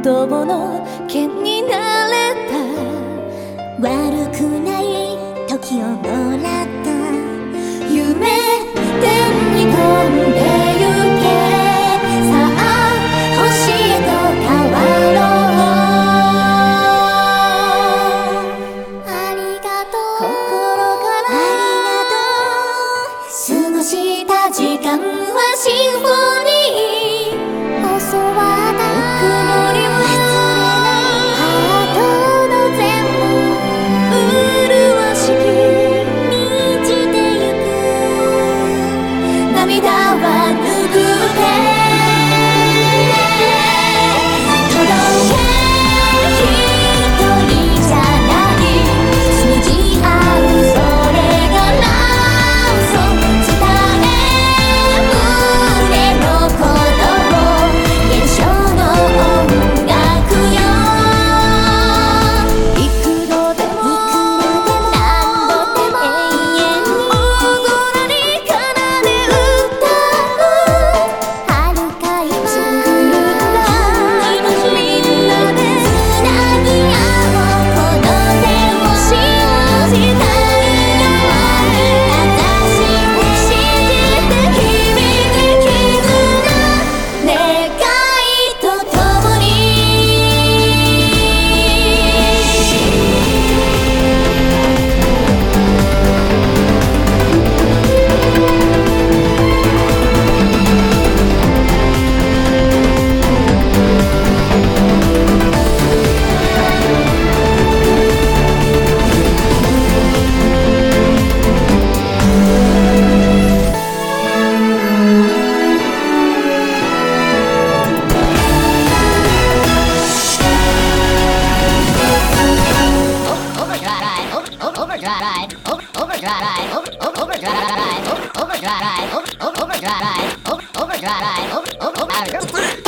友の剣になれた。 悪くない時をもらった夢天に飛んでゆけ。さあ星へと変わろう。 ありがとう心からありがとう過ごした時間はシンフォニー。 教わったぬくもりはハートの全部麗しき満ちてゆく涙は拭って届け。一人じゃない通じ合うそれがラスト。伝え胸の鼓動現象の音楽よ。幾度でも何度でも永遠に大空に奏で歌う。 遥か今みんなでつなぎ合おう。この手を信じたいよ。正しく信じて君に絆願いとともに。 Overdrive.